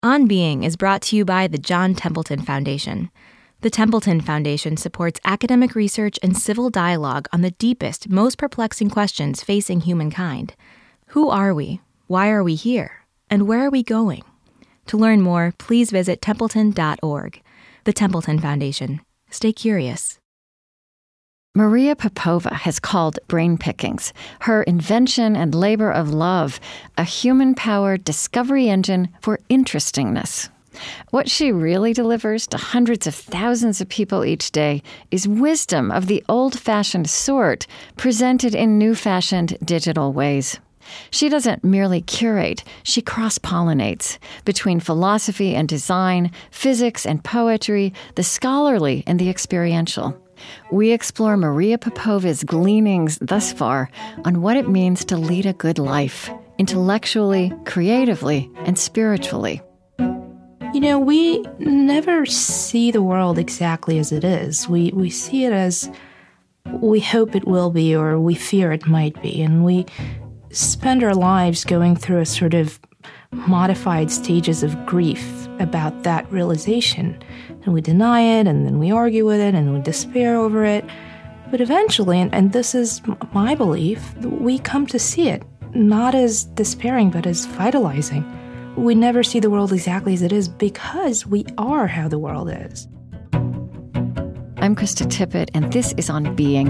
On Being is brought to you by the John Templeton Foundation. The Templeton Foundation supports academic research and civil dialogue on the deepest, most perplexing questions facing humankind. Who are we? Why are we here? And where are we going? To learn more, please visit templeton.org. The Templeton Foundation. Stay curious. Maria Popova has called Brain Pickings her invention and labor of love, a human-powered discovery engine for interestingness. What she really delivers to hundreds of thousands of people each day is wisdom of the old-fashioned sort, presented in new-fashioned digital ways. She doesn't merely curate, she cross-pollinates between philosophy and design, physics and poetry, the scholarly and the experiential. We explore Maria Popova's gleanings thus far on what it means to lead a good life, intellectually, creatively, and spiritually. You know, we never see the world exactly as it is. We see it as we hope it will be or we fear it might be. And we spend our lives going through a sort of modified stages of grief about that realization. And we deny it, and then we argue with it, and we despair over it. But eventually, and this is my belief, we come to see it, not as despairing, but as vitalizing. We never see the world exactly as it is because we are how the world is. I'm Krista Tippett, and this is On Being.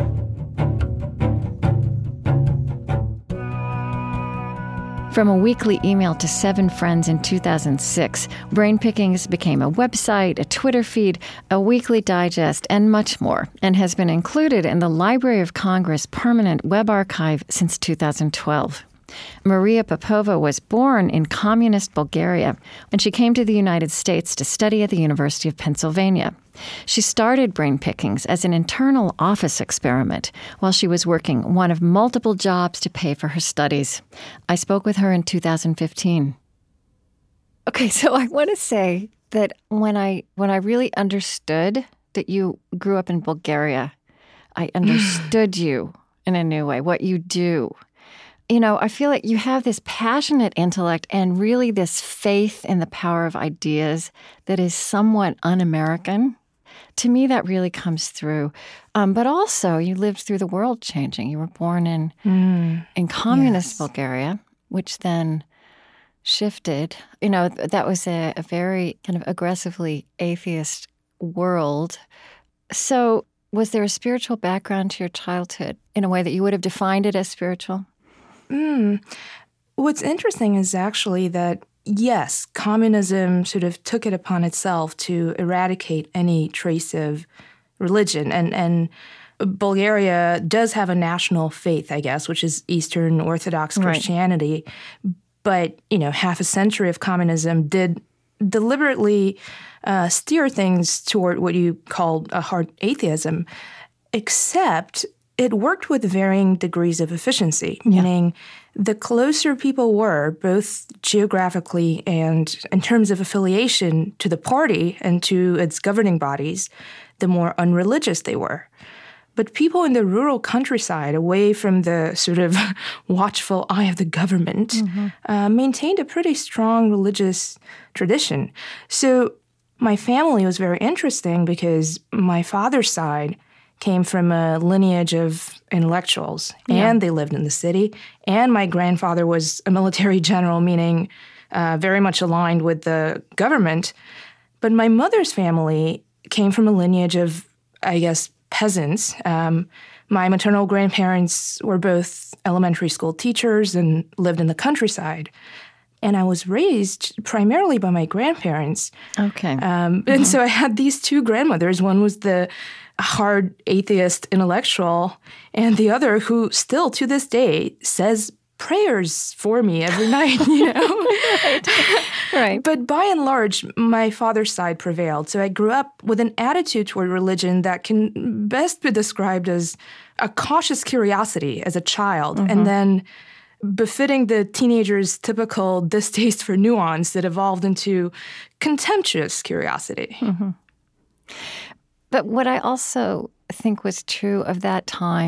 From a weekly email to 7 friends in 2006, Brain Pickings became a website, a Twitter feed, a weekly digest, and much more, and has been included in the Library of Congress permanent web archive since 2012. Maria Popova was born in communist Bulgaria, and she came to the United States to study at the University of Pennsylvania. She started Brain Pickings as an internal office experiment while she was working one of multiple jobs to pay for her studies. I spoke with her in 2015. Okay, so I want to say that when I really understood that you grew up in Bulgaria, I understood you in a new way, what you do. You know, I feel like you have this passionate intellect and really this faith in the power of ideas that is somewhat un-American. To me, that really comes through. But also, you lived through the world changing. You were born in communist Bulgaria, which then shifted. You know, that was a very kind of aggressively atheist world. So was there a spiritual background to your childhood in a way that you would have defined it as spiritual? What's interesting is actually that, yes, communism sort of took it upon itself to eradicate any trace of religion. And Bulgaria does have a national faith, I guess, which is Eastern Orthodox Christianity. Right. But, you know, half a century of communism did deliberately steer things toward what you called a hard atheism, except it worked with varying degrees of efficiency, meaning the closer people were, both geographically and in terms of affiliation to the party and to its governing bodies, the more unreligious they were. But people in the rural countryside, away from the sort of watchful eye of the government, maintained a pretty strong religious tradition. So my family was very interesting because my father's side came from a lineage of intellectuals, and they lived in the city. And my grandfather was a military general, meaning very much aligned with the government. But my mother's family came from a lineage of, I guess, peasants. My maternal grandparents were both elementary school teachers and lived in the countryside. And I was raised primarily by my grandparents. Okay. And so I had these two grandmothers. One was the hard atheist intellectual, and the other who still to this day says prayers for me every night, you know? Right. But by and large, my father's side prevailed. So I grew up with an attitude toward religion that can best be described as a cautious curiosity as a child, and then befitting the teenager's typical distaste for nuance that evolved into contemptuous curiosity. But what I also think was true of that time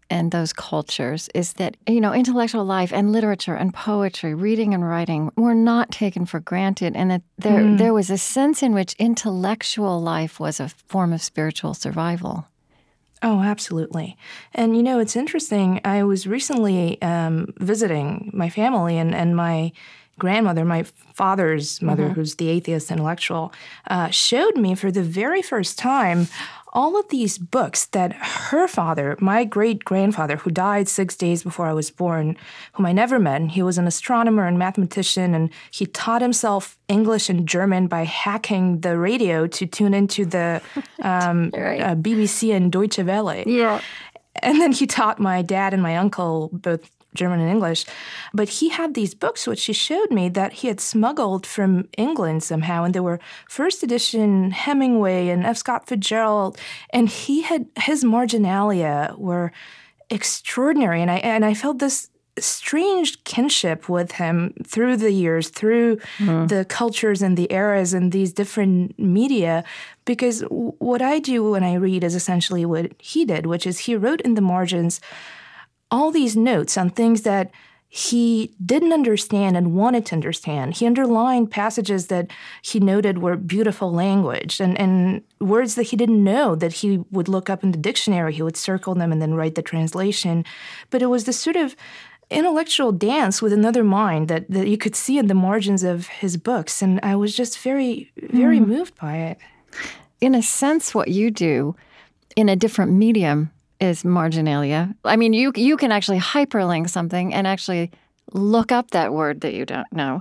and those cultures is that, intellectual life and literature and poetry, reading and writing were not taken for granted, and that there was a sense in which intellectual life was a form of spiritual survival. Oh, absolutely. And, it's interesting. I was recently visiting my family, and my grandmother, my father's mother, who's the atheist intellectual, showed me for the very first time all of these books that her father, my great-grandfather, who died 6 days before I was born, whom I never met, and he was an astronomer and mathematician, and he taught himself English and German by hacking the radio to tune into the BBC and Deutsche Welle. Yeah. And then he taught my dad and my uncle both German and English. But he had these books, which he showed me, that he had smuggled from England somehow. And they were first edition Hemingway and F. Scott Fitzgerald. And his marginalia were extraordinary. And I felt this strange kinship with him through the years, through the cultures and the eras and these different media, because what I do when I read is essentially what he did, which is he wrote in the margins all these notes on things that he didn't understand and wanted to understand. He underlined passages that he noted were beautiful language and words that he didn't know that he would look up in the dictionary. He would circle them and then write the translation. But it was this sort of intellectual dance with another mind that you could see in the margins of his books. And I was just very, very moved by it. In a sense, what you do in a different medium is marginalia. I mean, you can actually hyperlink something and actually look up that word that you don't know.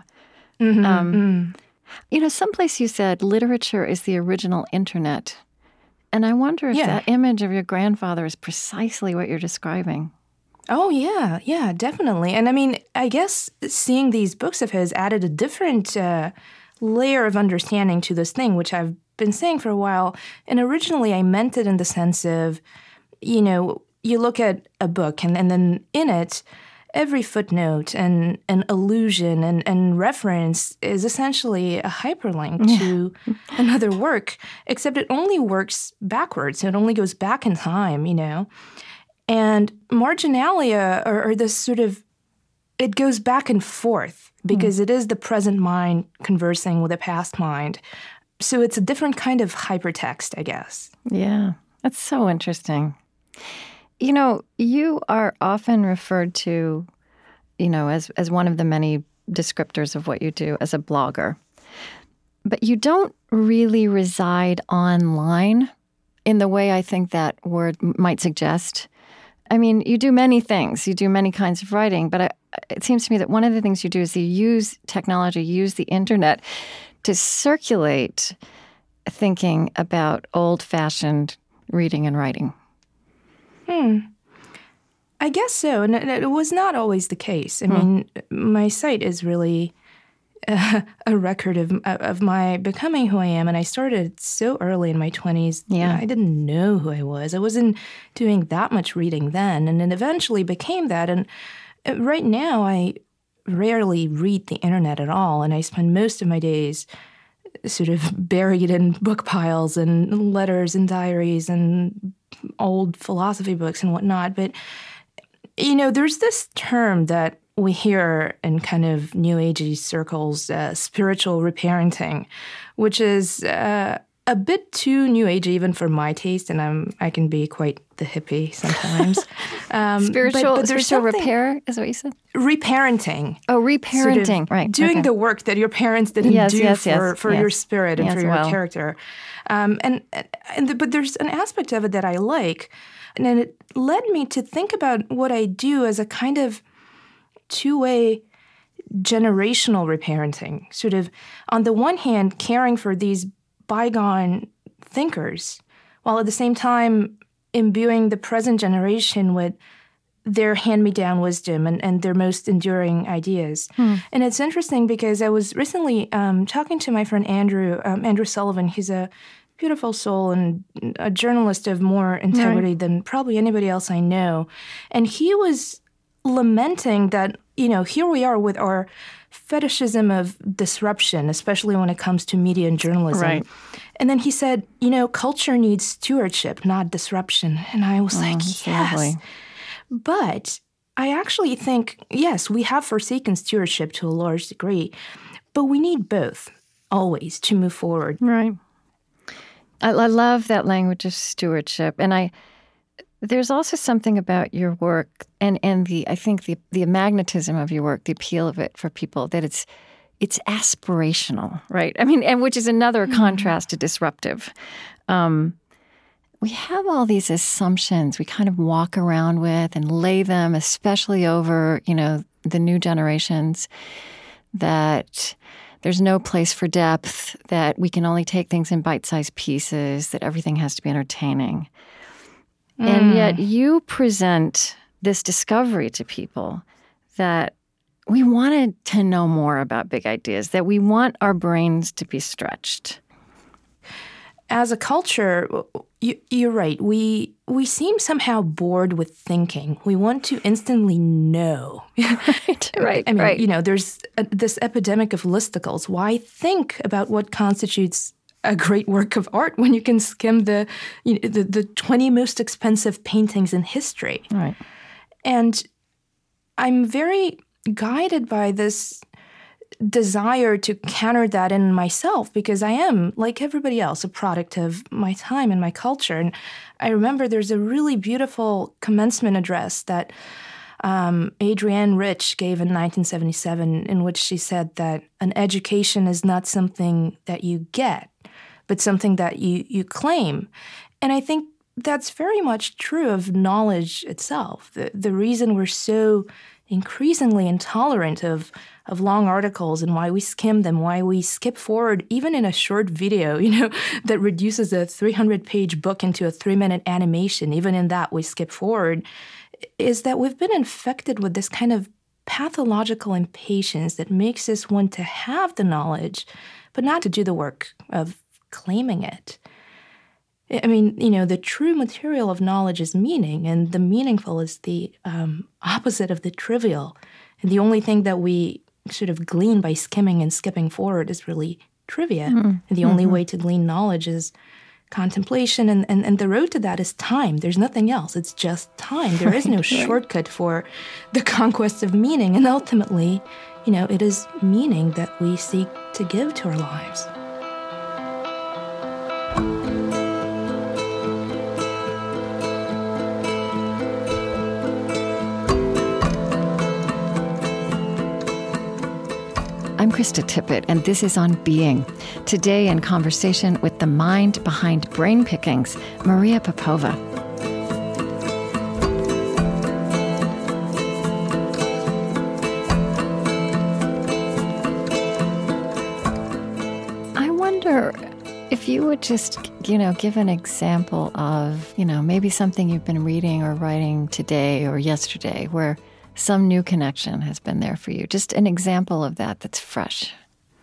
Someplace you said literature is the original internet. And I wonder if that image of your grandfather is precisely what you're describing. Oh, yeah, definitely. And I mean, I guess seeing these books of his added a different layer of understanding to this thing, which I've been saying for a while. And originally I meant it in the sense of, you look at a book and then in it, every footnote and an allusion and reference is essentially a hyperlink to another work, except it only works backwards. It only goes back in time, And marginalia or this sort of, it goes back and forth because it is the present mind conversing with a past mind. So it's a different kind of hypertext, I guess. Yeah, that's so interesting. You are often referred to, as one of the many descriptors of what you do as a blogger. But you don't really reside online in the way I think that word might suggest. I mean, you do many things. You do many kinds of writing. But it seems to me that one of the things you do is you use technology, use the internet to circulate thinking about old-fashioned reading and writing. I guess so. And it was not always the case. I mean, my site is really a record of my becoming who I am. And I started so early in my 20s. Yeah. I didn't know who I was. I wasn't doing that much reading then. And it eventually became that. And right now, I rarely read the internet at all. And I spend most of my days sort of buried in book piles and letters and diaries and old philosophy books and whatnot. But, there's this term that we hear in kind of New Agey circles, spiritual reparenting, which is a bit too New Age even for my taste, and I can be quite the hippie sometimes. Spiritual repair is what you said? Reparenting. Oh, reparenting. Sort of right. Doing the work that your parents didn't do for your spirit and for your character. But there's an aspect of it that I like. And then it led me to think about what I do as a kind of two-way generational reparenting. Sort of, on the one hand, caring for these bygone thinkers, while at the same time imbuing the present generation with their hand-me-down wisdom and their most enduring ideas. And it's interesting because I was recently talking to my friend Andrew Sullivan. He's a beautiful soul and a journalist of more integrity than probably anybody else I know. And he was lamenting that, here we are with our fetishism of disruption, especially when it comes to media and journalism. Right. And then he said, culture needs stewardship, not disruption. And I was like, yes. Lovely. But I actually think, yes, we have forsaken stewardship to a large degree, but we need both always to move forward. Right. I love that language of stewardship. And there's also something about your work and I think the magnetism of your work, the appeal of it for people, that it's aspirational, right? I mean, and which is another contrast to disruptive. We have all these assumptions we kind of walk around with and lay them, especially over, the new generations, that there's no place for depth, that we can only take things in bite-sized pieces, that everything has to be entertaining. And yet you present this discovery to people that we wanted to know more about big ideas, that we want our brains to be stretched. As a culture, you're right. We seem somehow bored with thinking. We want to instantly know. Right. I mean, right. There's this epidemic of listicles. Why think about what constitutes a great work of art when you can skim the 20 most expensive paintings in history? Right. And I'm very guided by this desire to counter that in myself, because I am, like everybody else, a product of my time and my culture. And I remember there's a really beautiful commencement address that Adrienne Rich gave in 1977, in which she said that an education is not something that you get, but something that you claim. And I think that's very much true of knowledge itself. The reason we're so increasingly intolerant of long articles and why we skim them, why we skip forward, even in a short video, that reduces a 300-page book into a 3-minute animation, even in that we skip forward, is that we've been infected with this kind of pathological impatience that makes us want to have the knowledge, but not to do the work of claiming it. I mean, the true material of knowledge is meaning, and the meaningful is the opposite of the trivial. And the only thing that we sort of glean by skimming and skipping forward is really trivia. And the only way to glean knowledge is contemplation, and the road to that is time. There's nothing else. It's just time. There is no shortcut for the conquest of meaning. And ultimately, it is meaning that we seek to give to our lives. I'm Krista Tippett, and this is On Being. Today, in conversation with the mind behind Brain Pickings, Maria Popova. I wonder if you would just, give an example of, maybe something you've been reading or writing today or yesterday where some new connection has been there for you. Just an example of that that's fresh.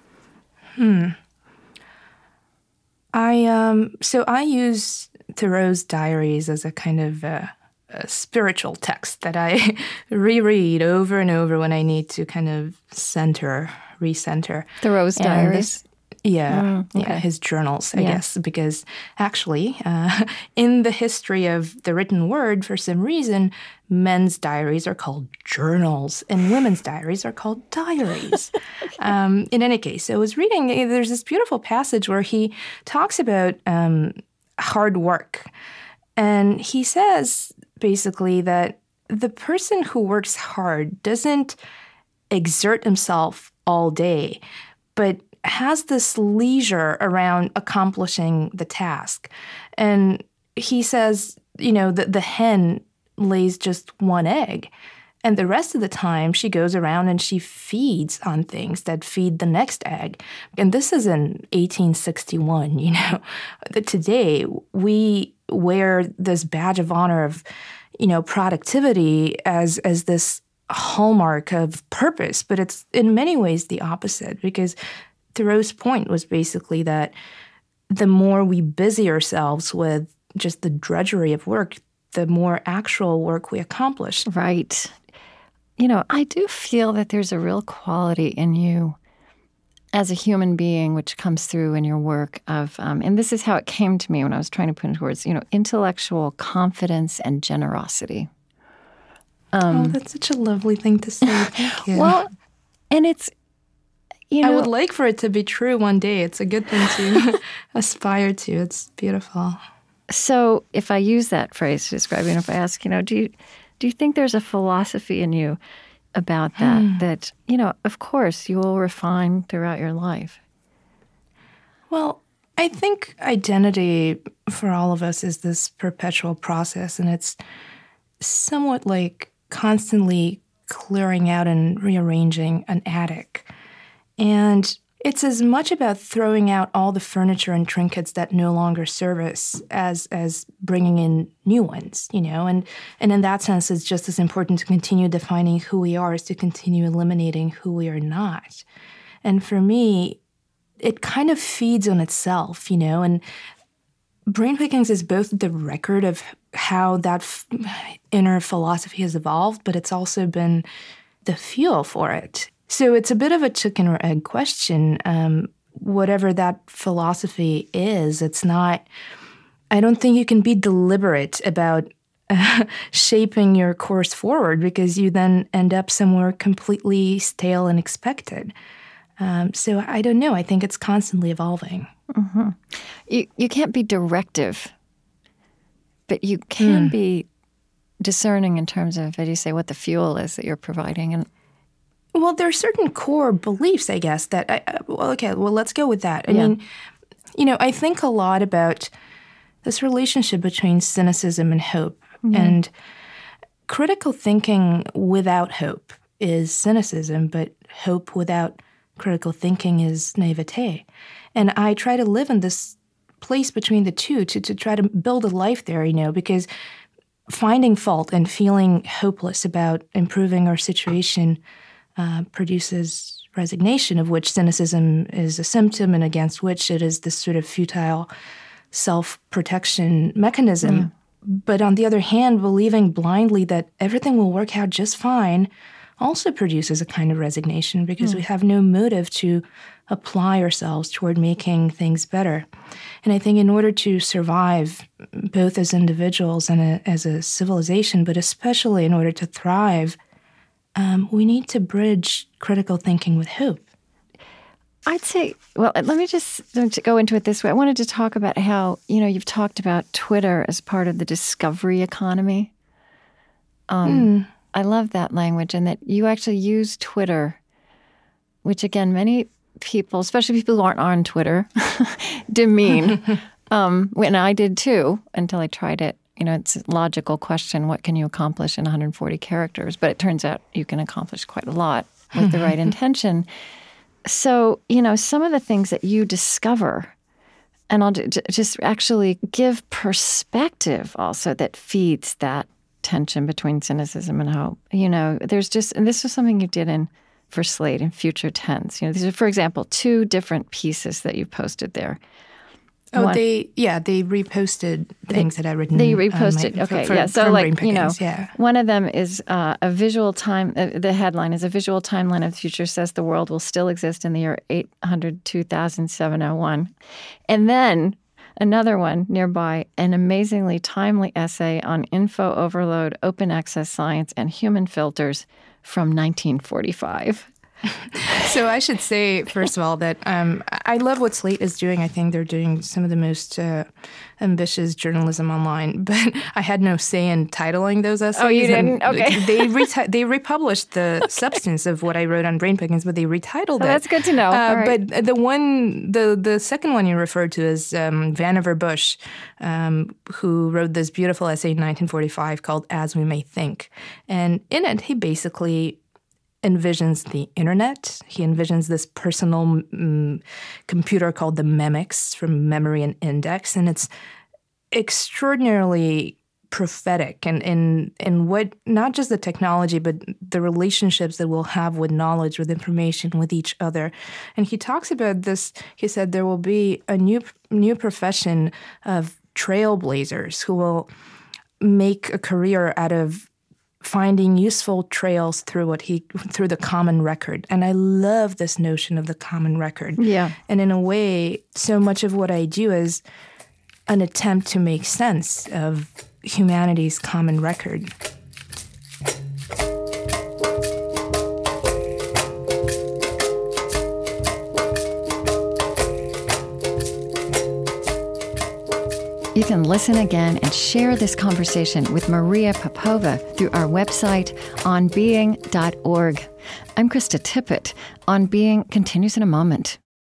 I use Thoreau's diaries as a kind of a spiritual text that I reread over and over when I need to kind of recenter. Thoreau's diaries? His journals, I guess, because actually, in the history of the written word, for some reason, men's diaries are called journals and women's diaries are called diaries. In any case, I was reading, there's this beautiful passage where he talks about hard work. And he says, basically, that the person who works hard doesn't exert himself all day, but has this leisure around accomplishing the task. And he says, the hen lays just one egg. And the rest of the time, she goes around and she feeds on things that feed the next egg. And this is in 1861, Today, we wear this badge of honor of, productivity as this hallmark of purpose. But it's in many ways the opposite, because Thoreau's point was basically that the more we busy ourselves with just the drudgery of work, the more actual work we accomplish. Right. I do feel that there's a real quality in you as a human being, which comes through in your work of, and this is how it came to me when I was trying to put into words, intellectual confidence and generosity. That's such a lovely thing to say. Thank you. Well, and it's, I would like for it to be true one day. It's a good thing to aspire to. It's beautiful. So if I use that phrase to describe it, if I ask, do you think there's a philosophy in you about that, of course you will refine throughout your life? Well, I think identity for all of us is this perpetual process, and it's somewhat like constantly clearing out and rearranging an attic. And it's as much about throwing out all the furniture and trinkets that no longer serve us as bringing in new ones, And in that sense, it's just as important to continue defining who we are as to continue eliminating who we are not. And for me, it kind of feeds on itself, And Brain Pickings is both the record of how that inner philosophy has evolved, but it's also been the fuel for it. So it's a bit of a chicken or egg question. Whatever that philosophy is, it's not, I don't think you can be deliberate about shaping your course forward because you then end up somewhere completely stale and expected. So I don't know. I think it's constantly evolving. Mm-hmm. You can't be directive, but you can be discerning in terms of, as you say, what the fuel is that you're providing. And well, there are certain core beliefs, I guess, that let's go with that. I mean, I think a lot about this relationship between cynicism and hope. Mm-hmm. And critical thinking without hope is cynicism, but hope without critical thinking is naivete. And I try to live in this place between the two to try to build a life there, because finding fault and feeling hopeless about improving our situation produces resignation, of which cynicism is a symptom and against which it is this sort of futile self-protection mechanism. Mm. But on the other hand, believing blindly that everything will work out just fine also produces a kind of resignation because we have no motive to apply ourselves toward making things better. And I think in order to survive, both as individuals and as a civilization, but especially in order to thrive, we need to bridge critical thinking with hope. I'd say, well, let me just go into it this way. I wanted to talk about how, you've talked about Twitter as part of the discovery economy. I love that language, and that you actually use Twitter, which, again, many people, especially people who aren't on Twitter, demean. When I did too, until I tried it. It's a logical question, what can you accomplish in 140 characters? But it turns out you can accomplish quite a lot with the right intention. So, some of the things that you discover, and I'll just actually give perspective also that feeds that tension between cynicism and hope. There's just, and this was something you did for Slate in Future Tense. These are, for example, 2 different pieces that you posted there. Oh, they reposted things that I'd written. They reposted, okay, So one of them is a visual time. The headline is a visual timeline of the future says the world will still exist in the year 802,701, and then another one nearby, an amazingly timely essay on info overload, open access science, and human filters from 1945. So I should say, first of all, that I love what Slate is doing. I think they're doing some of the most ambitious journalism online. But I had no say in titling those essays. Oh, you didn't? Okay. They republished the substance of what I wrote on Brain Pickings, but they retitled it. That's good to know. Right. But the second one you referred to is Vannevar Bush, who wrote this beautiful essay in 1945 called As We May Think. And in it, he basically envisions the internet. He envisions this personal computer called the Memex, from Memory and Index, and it's extraordinarily prophetic and in what, not just the technology, but the relationships that we'll have with knowledge, with information, with each other. And he talks about this. He said there will be a new profession of trailblazers who will make a career out of finding useful trails through the common record. And I love this notion of the common record. Yeah. And in a way, so much of what I do is an attempt to make sense of humanity's common record. You can listen again and share this conversation with Maria Popova through our website, onbeing.org. I'm Krista Tippett. On Being continues in a moment.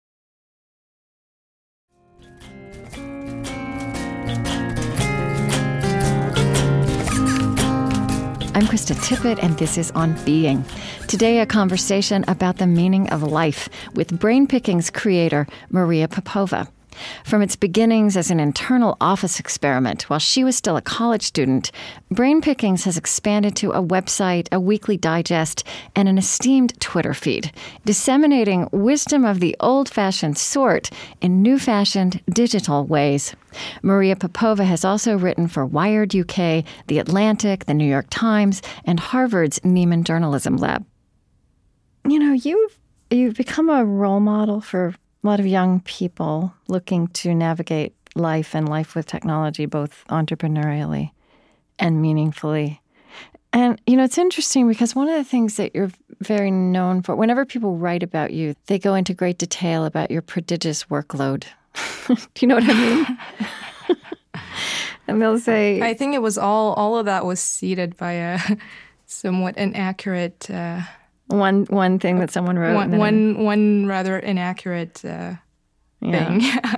I'm Krista Tippett, and this is On Being. Today, a conversation about the meaning of life with Brain Pickings creator Maria Popova. From its beginnings as an internal office experiment while she was still a college student, Brain Pickings has expanded to a website, a weekly digest, and an esteemed Twitter feed, disseminating wisdom of the old-fashioned sort in new-fashioned digital ways. Maria Popova has also written for Wired UK, The Atlantic, The New York Times, and Harvard's Nieman Journalism Lab. You know, you've become a role model for a lot of young people looking to navigate life and life with technology, both entrepreneurially and meaningfully. And, you know, it's interesting because one of the things that you're very known for, whenever people write about you, they go into great detail about your prodigious workload. Do you know what I mean? And they'll say... I think it was all of that was seeded by a somewhat inaccurate... One thing that someone wrote. One rather inaccurate thing.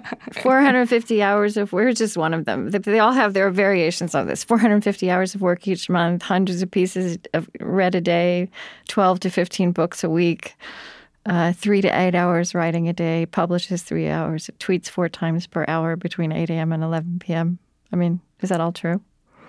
450 hours of work is just one of them. They all have their variations of this. 450 hours of work each month, hundreds of pieces read a day, 12 to 15 books a week, 3 to 8 hours writing a day, publishes 3 hours, tweets 4 times per hour between 8 a.m. and 11 p.m. I mean, is that all true?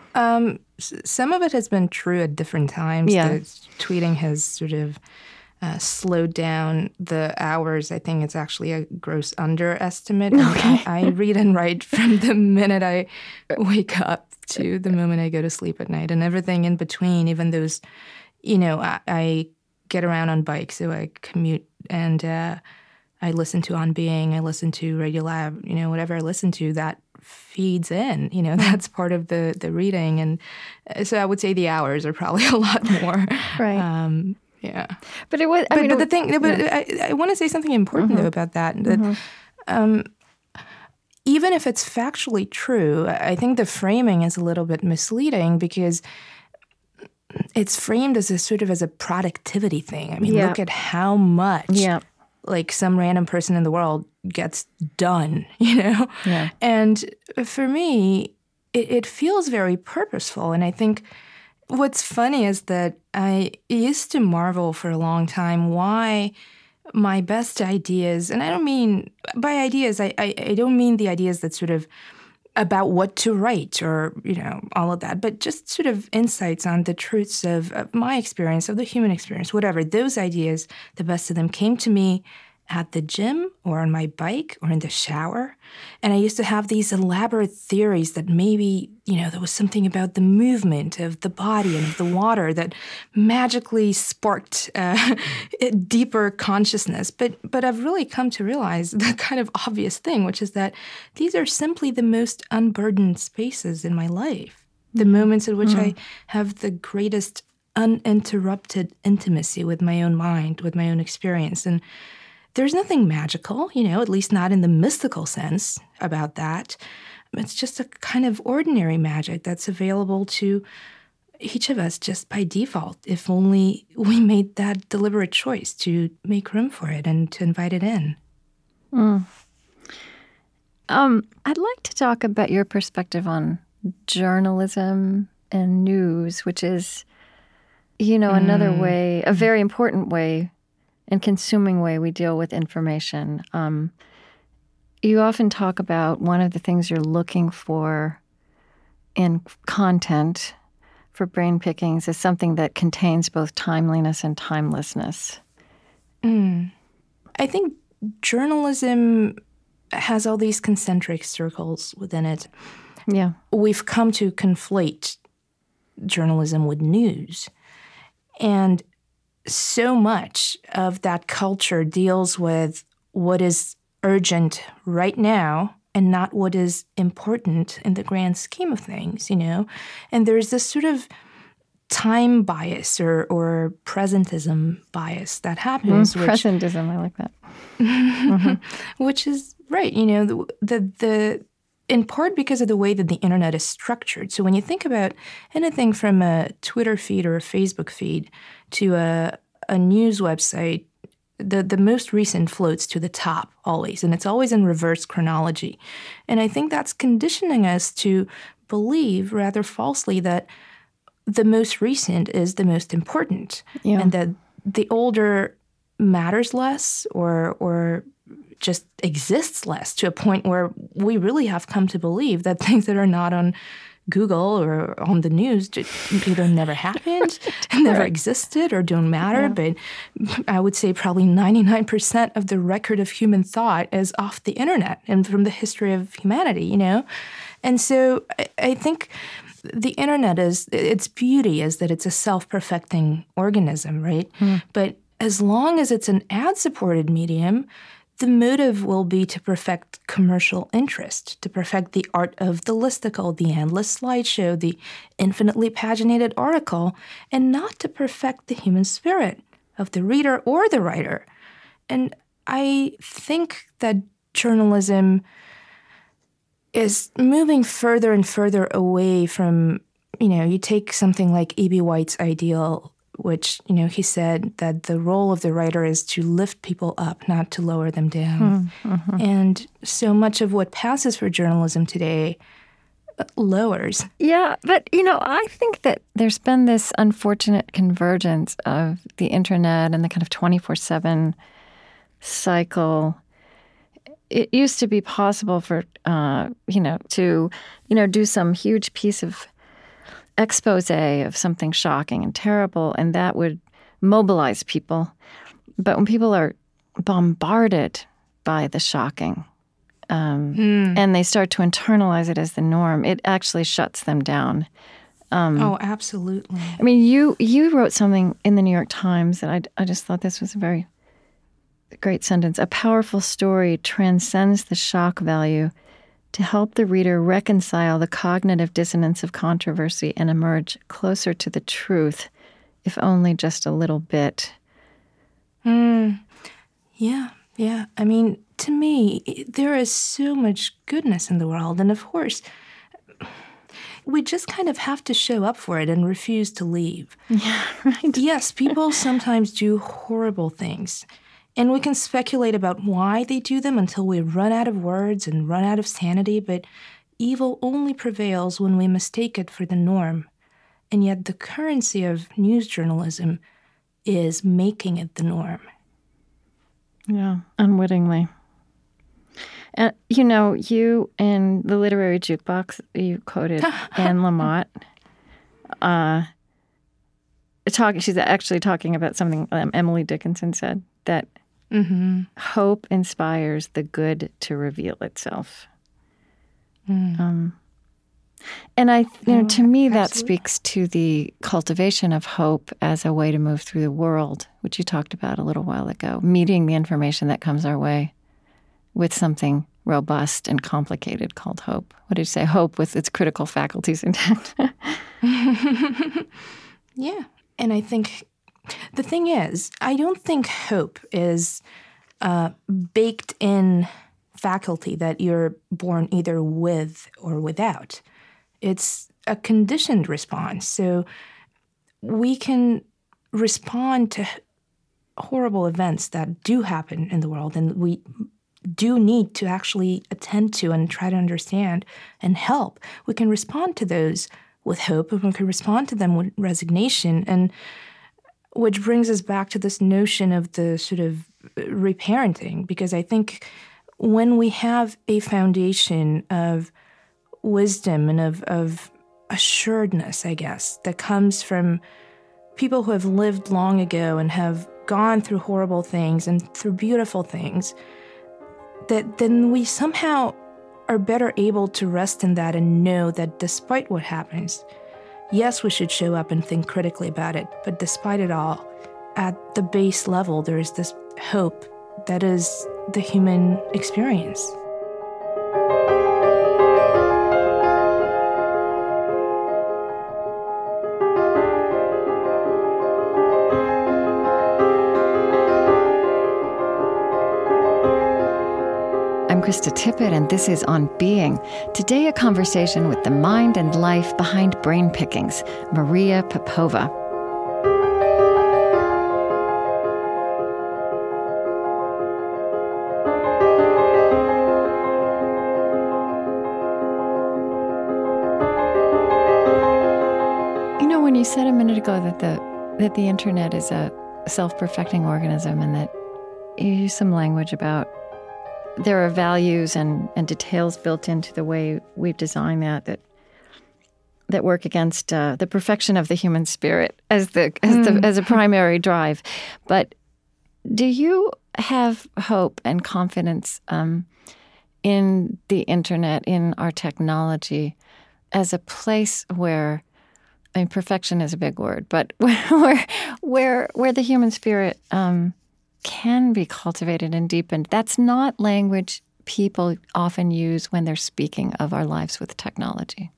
Some of it has been true at different times. Yeah. The tweeting has sort of slowed down the hours. I think it's actually a gross underestimate. Okay. I read and write from the minute I wake up to the moment I go to sleep at night, and everything in between, even those, you know, I get around on bikes, so I commute, and I listen to On Being, I listen to Radiolab, you know, whatever I listen to, that feeds in, you know, that's part of the reading. And so I would say the hours are probably a lot more. Right. Yeah. But it was, But the thing, I want to say something important though about that. Even if it's factually true, I think the framing is a little bit misleading because it's framed as a sort of as a productivity thing. I mean, look at how much like some random person in the world gets done, you know? Yeah. And for me, it feels very purposeful. And I think what's funny is that I used to marvel for a long time why my best ideas, and I don't mean, by ideas, I don't mean the ideas that sort of about what to write or, you know, all of that, but just sort of insights on the truths of my experience, of the human experience, whatever. Those ideas, the best of them came to me at the gym or on my bike or in the shower. And I used to have these elaborate theories that maybe, you know, there was something about the movement of the body and of the water that magically sparked a deeper consciousness. But I've really come to realize the kind of obvious thing, which is that these are simply the most unburdened spaces in my life. The moments at which I have the greatest uninterrupted intimacy with my own mind, with my own experience. And there's nothing magical, you know, at least not in the mystical sense about that. It's just a kind of ordinary magic that's available to each of us just by default, if only we made that deliberate choice to make room for it and to invite it in. I'd like to talk about your perspective on journalism and news, which is, you know, another way, a very important way and consuming way we deal with information. You often talk about one of the things you're looking for in content for Brain Pickings is something that contains both timeliness and timelessness. I think journalism has all these concentric circles within it. Yeah. We've come to conflate journalism with news. And so much of that culture deals with what is urgent right now and not what is important in the grand scheme of things, you know? And there's this sort of time bias or presentism bias that happens. Presentism, I like that. Which is right, you know, the in part because of the way that the internet is structured. So when you think about anything from a Twitter feed or a Facebook feed to a news website, the most recent floats to the top always, and it's always in reverse chronology. And I think that's conditioning us to believe rather falsely that the most recent is the most important, and that the older matters less or just exists less, to a point where we really have come to believe that things that are not on Google or on the news either never happened, never existed, or don't matter. But I would say probably 99% of the record of human thought is off the internet and from the history of humanity, you know? And so I think the internet its beauty is that it's a self-perfecting organism, right? But as long as it's an ad-supported medium, the motive will be to perfect commercial interest, to perfect the art of the listicle, the endless slideshow, the infinitely paginated article, and not to perfect the human spirit of the reader or the writer. And I think that journalism is moving further and further away from, you take something like E.B. White's ideal, which, he said that the role of the writer is to lift people up, not to lower them down. And so much of what passes for journalism today lowers. Yeah, but, I think that there's been this unfortunate convergence of the internet and the kind of 24/7 cycle. It used to be possible for, to, do some huge piece of expose of something shocking and terrible, and that would mobilize people. But when people are bombarded by the shocking, and they start to internalize it as the norm, it actually shuts them down. Absolutely. I mean, you wrote something in the New York Times that I just thought this was a very great sentence. A powerful story transcends the shock value to help the reader reconcile the cognitive dissonance of controversy and emerge closer to the truth, if only just a little bit. Yeah. I mean, to me, there is so much goodness in the world. And of course, we just kind of have to show up for it and refuse to leave. Yeah, right. Yes, people sometimes do horrible things. And we can speculate about why they do them until we run out of words and run out of sanity, but evil only prevails when we mistake it for the norm. And yet the currency of news journalism is making it the norm. Yeah, unwittingly. And, you in the Literary Jukebox, you quoted Anne Lamott. She's actually talking about something Emily Dickinson said, that hope inspires the good to reveal itself. And to me, that speaks to the cultivation of hope as a way to move through the world, which you talked about a little while ago, meeting the information that comes our way with something robust and complicated called hope. What did you say? Hope with its critical faculties intact. Yeah. And I think the thing is, I don't think hope is a baked-in faculty that you're born either with or without. It's a conditioned response. So we can respond to horrible events that do happen in the world, and we do need to actually attend to and try to understand and help. We can respond to those with hope, and we can respond to them with resignation, and which brings us back to this notion of the sort of reparenting, because I think when we have a foundation of wisdom and of assuredness, I guess, that comes from people who have lived long ago and have gone through horrible things and through beautiful things, that then we somehow are better able to rest in that and know that despite what happens, yes, we should show up and think critically about it, but despite it all, at the base level, there is this hope that is the human experience. I'm Krista Tippett, and this is On Being. Today, a conversation with the mind and life behind brain pickings, Maria Popova. When you said a minute ago that the internet is a self-perfecting organism, and that you use some language about there are values and details built into the way we've designed that work against the perfection of the human spirit as a primary drive. But do you have hope and confidence in the internet, in our technology, as a place where, I mean, perfection is a big word, but where the human spirit can be cultivated and deepened? That's not language people often use when they're speaking of our lives with technology.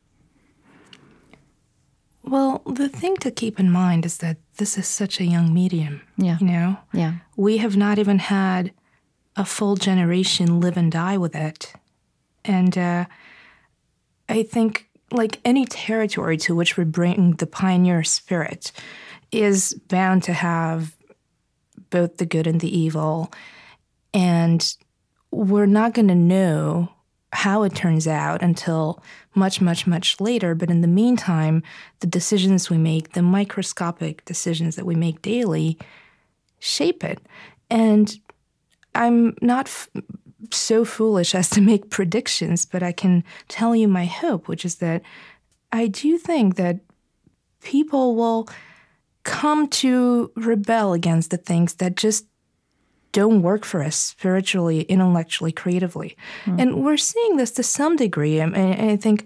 Well, the thing to keep in mind is that this is such a young medium. Yeah. You know? Yeah. We have not even had a full generation live and die with it. And I think, like any territory to which we bring the pioneer spirit, is bound to have both the good and the evil. And we're not going to know how it turns out until much, much, much later. But in the meantime, the decisions we make, the microscopic decisions that we make daily, shape it. And I'm not so foolish as to make predictions, but I can tell you my hope, which is that I do think that people will come to rebel against the things that just don't work for us spiritually, intellectually, creatively. And we're seeing this to some degree. I think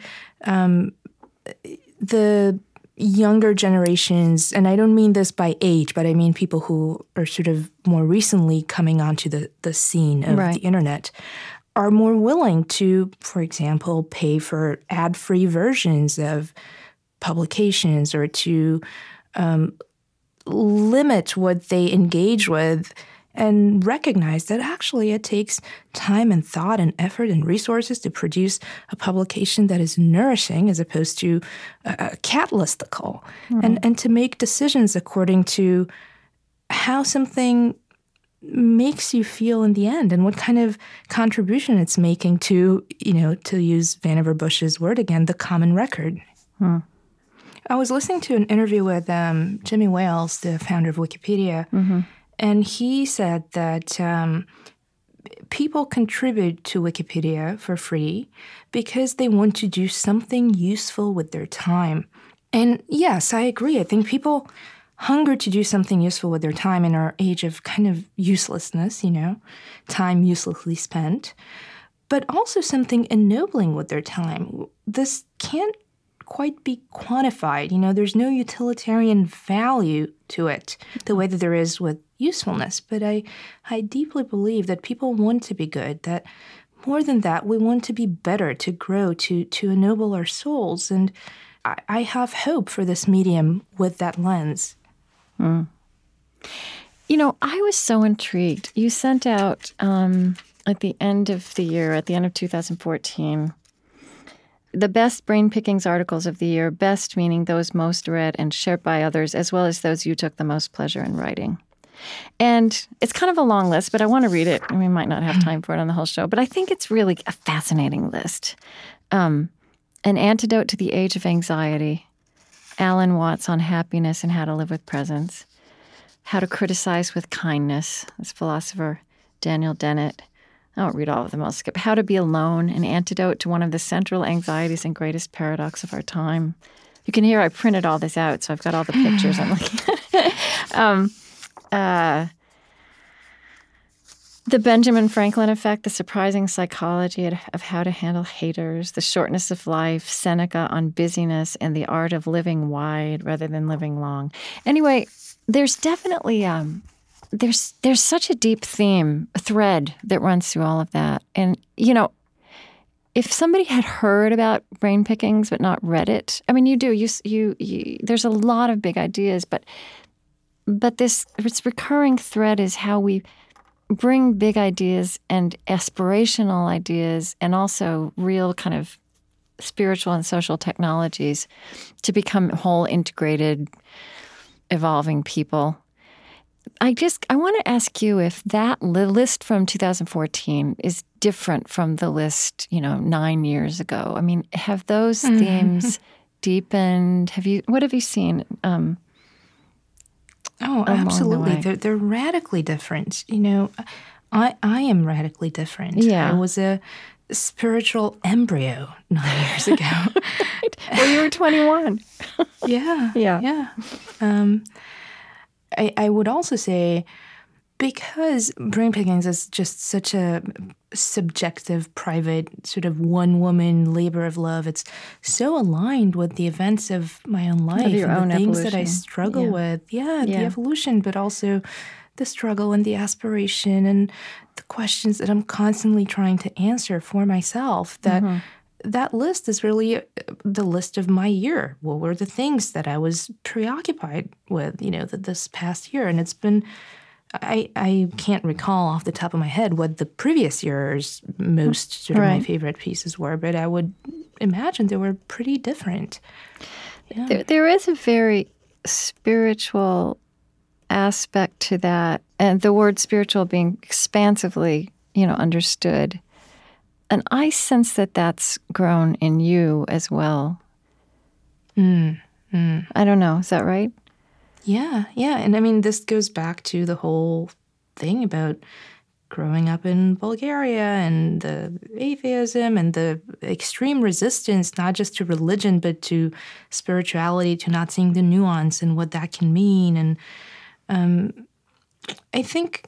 the younger generations, and I don't mean this by age, but I mean people who are sort of more recently coming onto the scene of the internet, are more willing to, for example, pay for ad-free versions of publications, or to limit what they engage with, and recognize that actually it takes time and thought and effort and resources to produce a publication that is nourishing as opposed to cat-listicle, and to make decisions according to how something makes you feel in the end and what kind of contribution it's making to, to use Vannevar Bush's word again, the common record. I was listening to an interview with Jimmy Wales, the founder of Wikipedia, and he said that people contribute to Wikipedia for free because they want to do something useful with their time. And yes, I agree. I think people hunger to do something useful with their time in our age of kind of uselessness, time uselessly spent, but also something ennobling with their time. This can't quite be quantified. There's no utilitarian value to it the way that there is with usefulness. But I deeply believe that people want to be good, that more than that, we want to be better, to grow, to ennoble our souls. And I have hope for this medium with that lens. I was so intrigued. You sent out at the end of the year, at the end of 2014, the best brain pickings articles of the year, best meaning those most read and shared by others, as well as those you took the most pleasure in writing. And it's kind of a long list, but I want to read it. We might not have time for it on the whole show, but I think it's really a fascinating list. An Antidote to the Age of Anxiety, Alan Watts on Happiness and How to Live with Presence, How to Criticize with Kindness, this philosopher Daniel Dennett. I won't read all of them. I'll skip. How to Be Alone, An Antidote to One of the Central Anxieties and Greatest Paradox of Our Time. You can hear I printed all this out, so I've got all the pictures I'm looking at. The Benjamin Franklin Effect, The Surprising Psychology of How to Handle Haters, The Shortness of Life, Seneca on Busyness, and the Art of Living Wide Rather Than Living Long. Anyway, there's definitely there's such a deep thread that runs through all of that. And, if somebody had heard about brain pickings but not read it, I mean, you do. You there's a lot of big ideas, but this recurring thread is how we bring big ideas and aspirational ideas and also real kind of spiritual and social technologies to become whole, integrated, evolving people. I want to ask you if that list from 2014 is different from the list, 9 years ago. I mean, have those themes deepened? What have you seen? Absolutely. They're radically different. I am radically different. Yeah. I was a spiritual embryo 9 years ago. Right. Well, you were 21. Yeah. I would also say, because Brain Pickings is just such a subjective, private, sort of one-woman labor of love, it's so aligned with the events of my own life your and own the things evolution. that I struggle with. The evolution, but also the struggle and the aspiration and the questions that I'm constantly trying to answer for myself. That list is really the list of my year. What were the things that I was preoccupied with, this past year? And it's been, I can't recall off the top of my head what the previous year's most sort of my favorite pieces were, but I would imagine they were pretty different. Yeah. There is a very spiritual aspect to that, and the word spiritual being expansively, understood. And I sense that that's grown in you as well. I don't know. Is that right? Yeah. And I mean, this goes back to the whole thing about growing up in Bulgaria and the atheism and the extreme resistance, not just to religion, but to spirituality, to not seeing the nuance and what that can mean. And I think,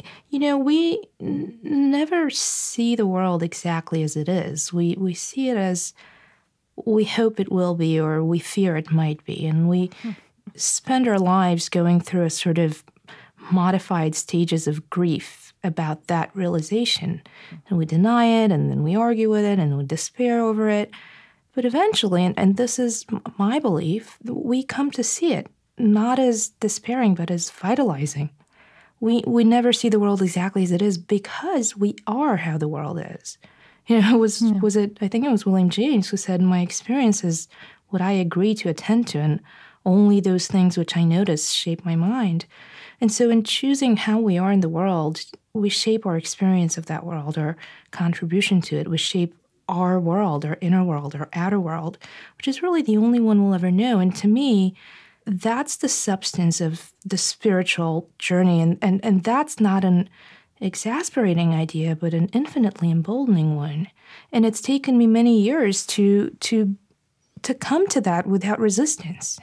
we never see the world exactly as it is. We see it as we hope it will be or we fear it might be. And we spend our lives going through a sort of modified stages of grief about that realization. And we deny it, and then we argue with it, and we despair over it. But eventually, and this is my belief, we come to see it, not as despairing, but as vitalizing. We never see the world exactly as it is because we are how the world is. Was it? I think it was William James who said, "My experience is what I agree to attend to, and only those things which I notice shape my mind." And so in choosing how we are in the world, we shape our experience of that world, our contribution to it. We shape our world, our inner world, our outer world, which is really the only one we'll ever know. And to me, that's the substance of the spiritual journey. And that's not an exasperating idea, but an infinitely emboldening one. And it's taken me many years to come to that without resistance.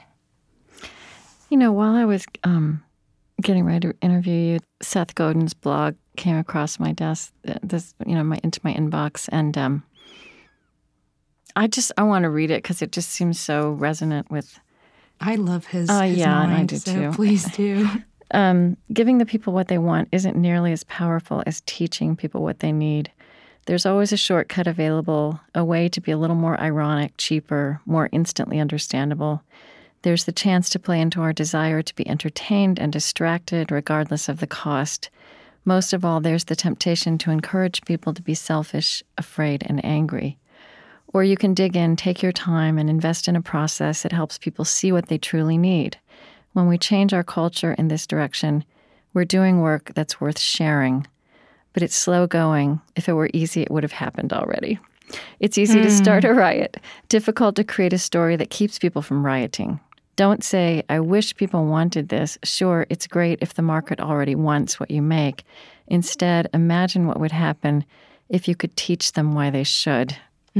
While I was getting ready to interview you, Seth Godin's blog came across my desk, into my inbox, and I want to read it because it just seems so resonant with. I love his mind, and I do so too. Please do. Giving the people what they want isn't nearly as powerful as teaching people what they need. There's always a shortcut available, a way to be a little more ironic, cheaper, more instantly understandable. There's the chance to play into our desire to be entertained and distracted regardless of the cost. Most of all, there's the temptation to encourage people to be selfish, afraid, and angry. Or you can dig in, take your time, and invest in a process that helps people see what they truly need. When we change our culture in this direction, we're doing work that's worth sharing. But it's slow going. If it were easy, it would have happened already. It's easy to start a riot, difficult to create a story that keeps people from rioting. Don't say, I wish people wanted this. Sure, it's great if the market already wants what you make. Instead, imagine what would happen if you could teach them why they should.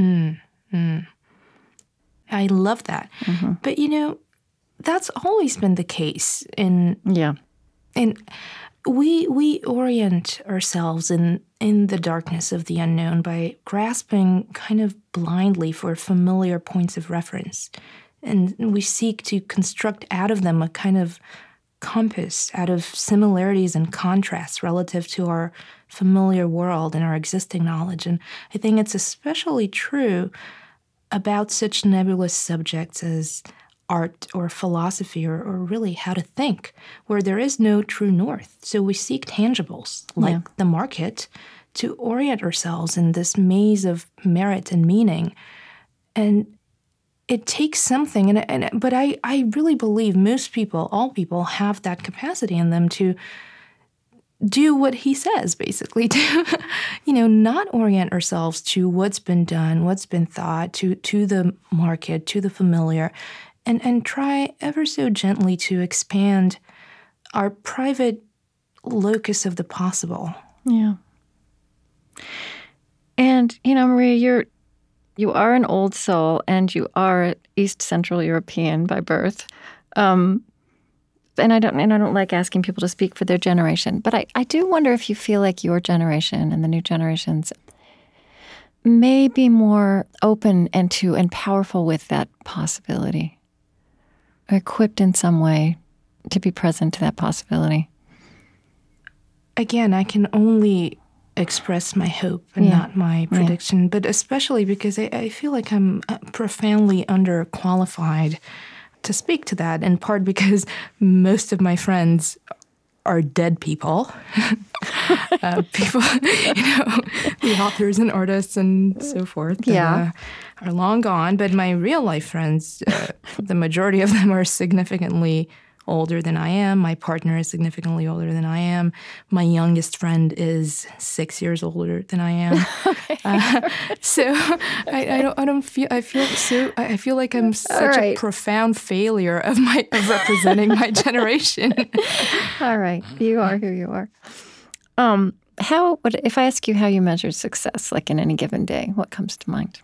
I love that. Mm-hmm. But, that's always been the case. And we orient ourselves in the darkness of the unknown by grasping kind of blindly for familiar points of reference. And we seek to construct out of them a kind of compass out of similarities and contrasts relative to our familiar world and our existing knowledge. And I think it's especially true about such nebulous subjects as art or philosophy or really how to think, where there is no true north. So we seek tangibles like the market to orient ourselves in this maze of merit and meaning. And it takes something, but I really believe most people, all people, have that capacity in them to do what he says, basically, to, not orient ourselves to what's been done, what's been thought, to the market, to the familiar, and try ever so gently to expand our private locus of the possible. Yeah. And, Maria, you are an old soul, and you are East Central European by birth. And I don't like asking people to speak for their generation, but I do wonder if you feel like your generation and the new generations may be more open and powerful with that possibility, or equipped in some way to be present to that possibility. Again, I can only express my hope and not my prediction, but especially because I feel like I'm profoundly underqualified to speak to that, in part because most of my friends are dead people. People, the authors and artists and so forth are long gone. But my real life friends, the majority of them are significantly older than I am. My partner is significantly older than I am. My youngest friend is 6 years older than I am. So I feel like I'm such a profound failure of representing my generation. All right, you are who you are. If I ask you how you measure success, like in any given day, what comes to mind?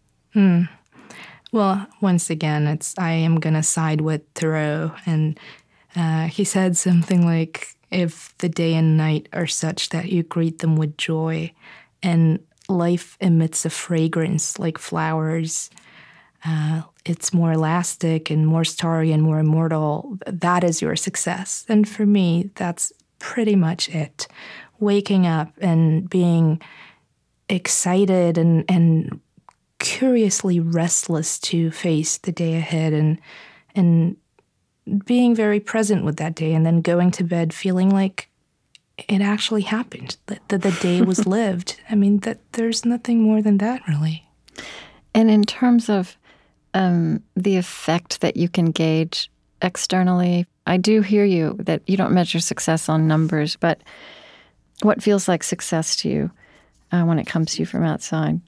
Well, once again, I am going to side with Thoreau. And he said something like, if the day and night are such that you greet them with joy, and life emits a fragrance like flowers, it's more elastic and more starry and more immortal, that is your success. And for me, that's pretty much it. Waking up and being excited and curiously restless to face the day ahead, and being very present with that day, and then going to bed feeling like it actually happened, that the day was lived. I mean, that there's nothing more than that, really. And in terms of the effect that you can gauge externally, I do hear you that you don't measure success on numbers, but what feels like success to you when it comes to you from outside?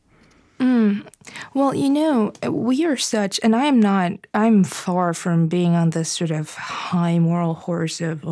Well, we are such, and I'm far from being on this sort of high moral horse of,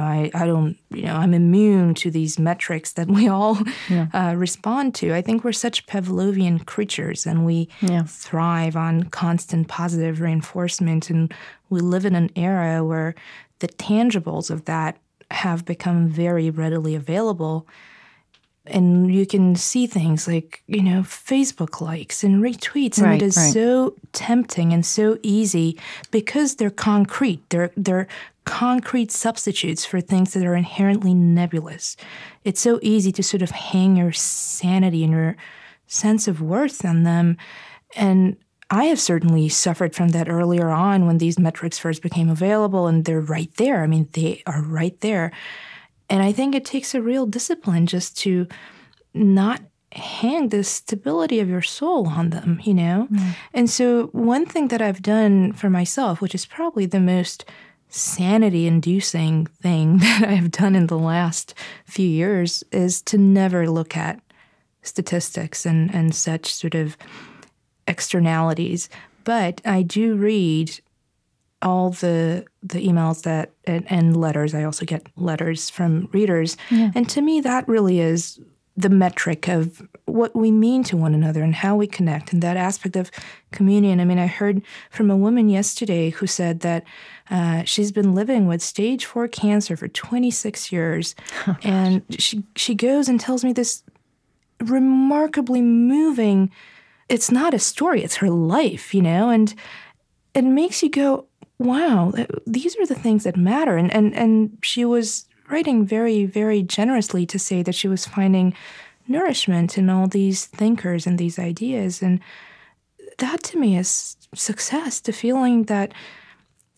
I'm immune to these metrics that we all respond to. I think we're such Pavlovian creatures, and we thrive on constant positive reinforcement, and we live in an era where the tangibles of that have become very readily available. And you can see things like, Facebook likes and retweets. And it is so tempting and so easy because they're concrete. They're concrete substitutes for things that are inherently nebulous. It's so easy to sort of hang your sanity and your sense of worth on them. And I have certainly suffered from that earlier on when these metrics first became available, and they're right there. I mean, they are right there. And I think it takes a real discipline just to not hang the stability of your soul on them, And so one thing that I've done for myself, which is probably the most sanity-inducing thing that I've done in the last few years, is to never look at statistics and such sort of externalities. But I do read all the emails and letters. I also get letters from readers. Yeah. And to me, that really is the metric of what we mean to one another and how we connect, and that aspect of communion. I mean, I heard from a woman yesterday who said that she's been living with stage 4 cancer for 26 years. Oh, and she goes and tells me this remarkably moving, it's not a story, it's her life, and it makes you go, wow, these are the things that matter. And she was writing very, very generously to say that she was finding nourishment in all these thinkers and these ideas. And that to me is success, the feeling that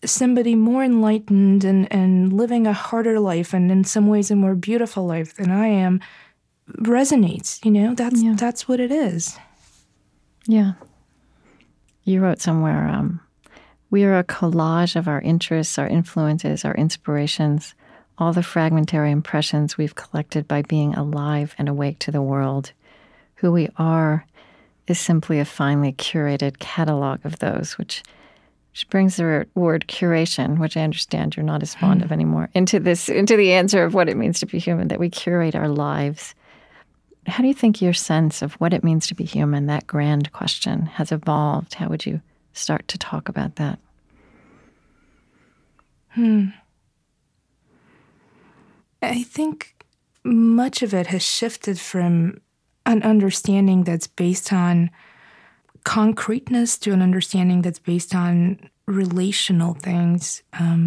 somebody more enlightened and living a harder life and in some ways a more beautiful life than I am resonates. That's what it is. Yeah. You wrote somewhere, we are a collage of our interests, our influences, our inspirations, all the fragmentary impressions we've collected by being alive and awake to the world. Who we are is simply a finely curated catalog of those, which brings the word curation, which I understand you're not as fond of anymore, into the answer of what it means to be human, that we curate our lives. How do you think your sense of what it means to be human, that grand question, has evolved? How would you start to talk about that? I think much of it has shifted from an understanding that's based on concreteness to an understanding that's based on relational things.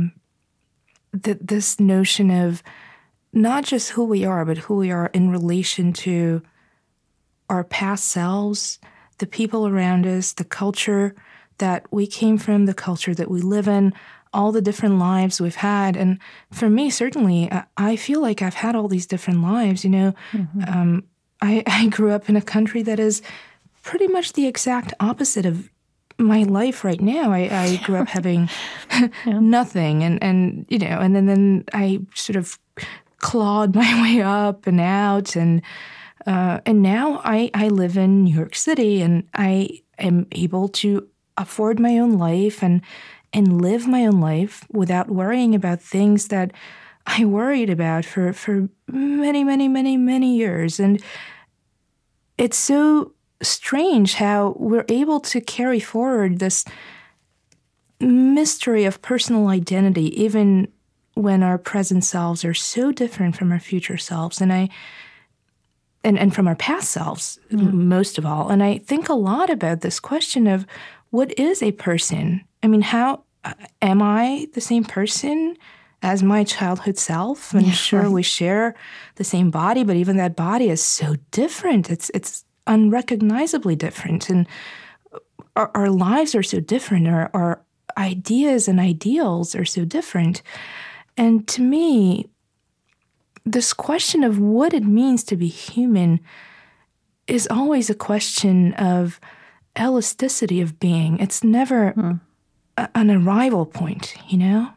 This notion of not just who we are, but who we are in relation to our past selves, the people around us, the culture that we came from, the culture that we live in, all the different lives we've had. And for me, certainly, I feel like I've had all these different lives. I grew up in a country that is pretty much the exact opposite of my life right now. I grew up having nothing, and then I sort of clawed my way up and out, and now I live in New York City, and I am able to afford my own life and live my own life without worrying about things that I worried about for many, many, many, many years. And it's so strange how we're able to carry forward this mystery of personal identity, even when our present selves are so different from our future selves, and from our past selves, most of all. And I think a lot about this question of what is a person? I mean, how am I the same person as my childhood self? And sure, we share the same body, but even that body is so different. It's unrecognizably different. And our lives are so different. Our ideas and ideals are so different. And to me, this question of what it means to be human is always a question of elasticity of being. It's never an arrival point, Yeah.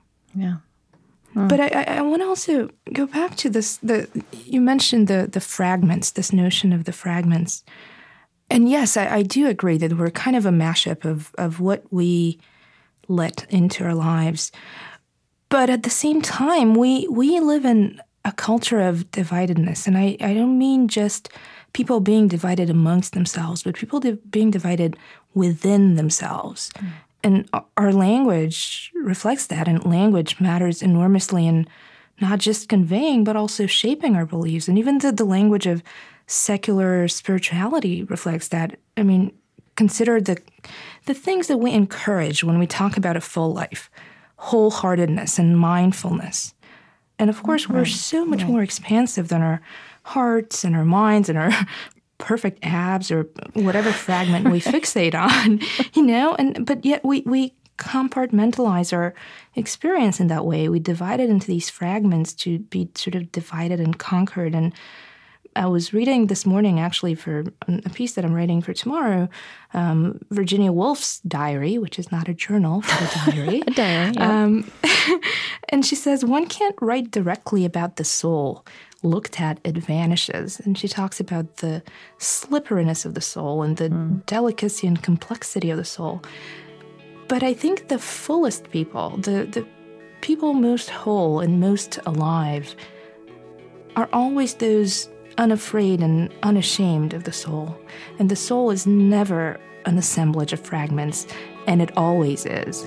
But I want to also go back to this. You mentioned the fragments, this notion of the fragments. And yes, I do agree that we're kind of a mashup of what we let into our lives. But at the same time, we live in a culture of dividedness. And I don't mean just people being divided amongst themselves, but people being divided within themselves. And our language reflects that, and language matters enormously in not just conveying, but also shaping our beliefs. And even the language of secular spirituality reflects that. I mean, consider the things that we encourage when we talk about a full life, wholeheartedness and mindfulness. And of course, we're so much more expansive than our hearts and our minds and our perfect abs or whatever fragment we fixate on, but yet we compartmentalize our experience in that way. We divide it into these fragments to be sort of divided and conquered. And I was reading this morning, actually, for a piece that I'm writing for tomorrow, Virginia Woolf's diary, which is not a journal, but a diary. A diary, yeah. And she says, one can't write directly about the soul. Looked at, it vanishes. And she talks about the slipperiness of the soul and the delicacy and complexity of the soul. But I think the fullest people, the people most whole and most alive, are always those unafraid and unashamed of the soul. And the soul is never an assemblage of fragments, and it always is.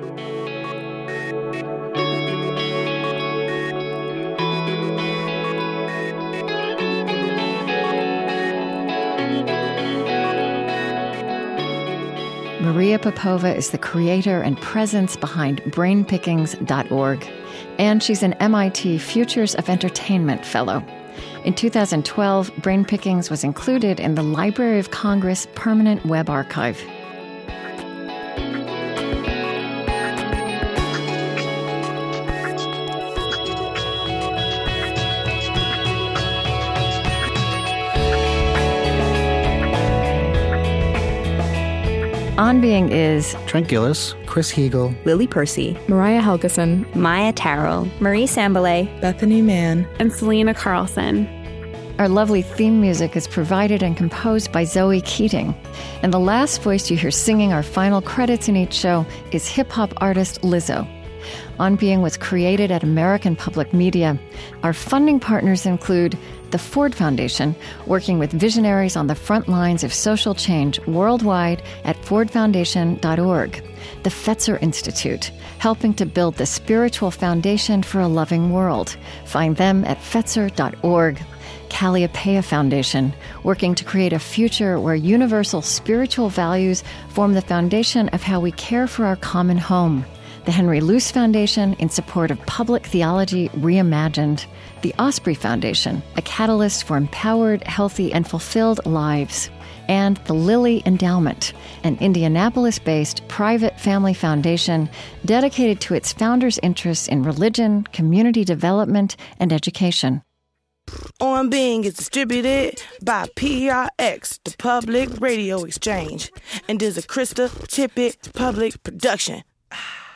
Maria Popova is the creator and presence behind brainpickings.org, and she's an MIT Futures of Entertainment Fellow. In 2012, Brain Pickings was included in the Library of Congress Permanent Web Archive. On Being is Trent Gillis, Chris Heagle, Lily Percy, Mariah Helgeson, Maya Tarrell, Marie Sambalay, Bethany Mann, and Selena Carlson. Our lovely theme music is provided and composed by Zoe Keating. And the last voice you hear singing our final credits in each show is hip-hop artist Lizzo. On Being was created at American Public Media. Our funding partners include the Ford Foundation, working with visionaries on the front lines of social change worldwide at fordfoundation.org. The Fetzer Institute, helping to build the spiritual foundation for a loving world. Find them at fetzer.org. Calliopeia Foundation, working to create a future where universal spiritual values form the foundation of how we care for our common home. The Henry Luce Foundation, in support of public theology reimagined. The Osprey Foundation, a catalyst for empowered, healthy, and fulfilled lives. And the Lilly Endowment, an Indianapolis-based private family foundation dedicated to its founders' interests in religion, community development, and education. On Being is distributed by PRX, the Public Radio Exchange, and is a Krista Tippett public production.